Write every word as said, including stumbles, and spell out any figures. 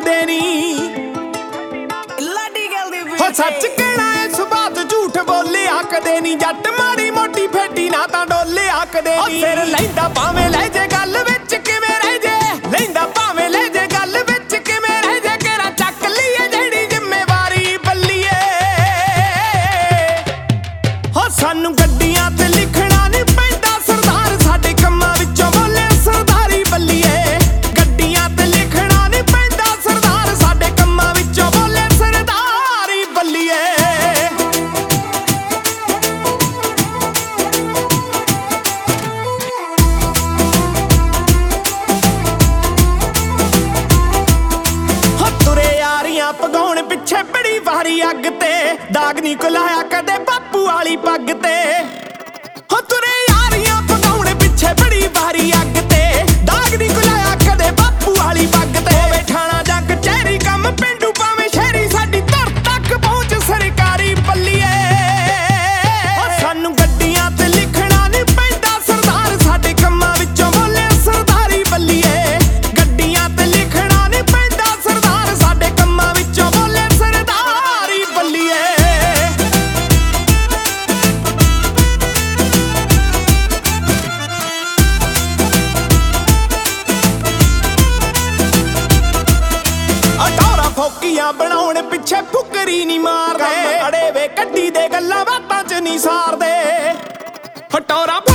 ਆਕਦੇ ਨੀ ਹੋ ਸੱਚ ਕਹਿਣਾ ਏ ਸੁਭਾਤ ਝੂਠ ਬੋਲੇ ਆਕਦੇ ਨੀ ਜੱਟ ਮਾੜੀ ਮੋਟੀ ਫੇਟੀ ਨਾ ਤਾਂ ਡੋਲੇ ਆਕਦੇ ਨੀ ਸਿਰ ਲੈਂਦਾ ਭਾਵੇਂ ਲੈ ਜੇ ਗੱਲ ਵਿੱਚ ਕਿਵੇਂ ਰਹਿ ਜੇ ਲੈਂਦਾ ਭਾਵੇਂ ਲੈ ਜੇ ਗੱਲ ਵਿੱਚ ਕਿਵੇਂ ਰਹਿ ਜੇ ਕਿਹੜਾ ਚੱਕ ਲਈਏ ਜਿਹੜੀ ਜ਼ਿੰਮੇਵਾਰੀ ਬੱਲੀਏ ਹੋ ਸਾਨੂੰ ਗੱਡੀਆਂ ਤੇ ਲਿਖਣਾ ਨੀ ਪੈਂਦਾ ਸਰਦਾਰ ਸਾਡੇ ਕੰਮਾਂ ਵਿੱਚੋਂ ਬੋਲੇ ਸਰਦਾਰੀ ਬੱਲੀਏ ਗੱਡੀਆਂ ਤੇ ਲਿਖਣਾ ਨੀ ਪੈਂਦਾ ਸਰਦਾਰ ਸਾਡੇ ਕੰਮਾਂ ਵਿੱਚੋਂ ਬੋਲੇ ਸਰਦਾਰੀ ਬੱਲੀਏ ਪਗਾਉਣ ਪਿੱਛੇ ਬੜੀ ਵਾਰੀ ਅੱਗ ਤੇ ਦਾਗ ਨੀ ਕੁਲਾਇਆ ਕਦੇ ਬਾਪੂ ਵਾਲੀ ਪੱਗ ਤੇ ਹੋ ਤੁਰੇ ਯਾਰੀਆਂ ਪਗਾਉਣ ਪਿੱਛੇ ਬੜੀ ਵਾਰੀ ਅੱਗ ਤੇ ਦਾਗ ਨੀ ਕੁਲਾਇਆ ਕਦੇ ਬਾਪੂ ਵਾਲੀ ਪੱਗ ਤੇ ਹੋਵੇ ਠਾਣਾ ਜਾਂ ਕਚਹਿਰੀ ਕੰਮ ਪਿੰਡੂ ਭਾਵੇਂ ਸ਼ਹਿਰੀ ਸਾਡੀ ਧਰ ਤੱਕ ਪਹੁੰਚ ਸਰਕਾਰੀ ਬੱਲੀਏ ਹੋ ਸਾਨੂੰ ਗੱਡੀਆਂ ਤੇ ਲਿਖਣਾ ਨੀ ਪੈਂਦਾ ਸਰਦਾਰ ਸਾਡੇ ਕੰਮਾਂ ਵਿੱਚੋਂ ਬੋਲੇ ਸਰਦਾਰੀ ਬੱਲੀਏ ਗੱਡੀਆਂ ਤੇ ਲਿਖਣਾ ਨੀ ਪੈਂਦਾ ਸਰਦਾਰ ਸਾਡੇ ਕੰਮਾਂ ਵਿੱਚੋਂ ਬੋਲੇ ਸਰਦਾਰੀ ਬੱਲੀਏ ਅਟੋਰਾ ਫੋਕੀਆਂ ਬਣਾਉਣ ਪਿੱਛੇ ਫੁਕਰੀ ਨੀ ਮਾਰਦੇ ਅੜੇ ਵੇ ਕੱਢੀ ਦੇ ਗੱਲਾਂ ਬਾਤਾਂ ਚ ਨੀ ਸਾਰਦੇ ਹਟੋਰਾ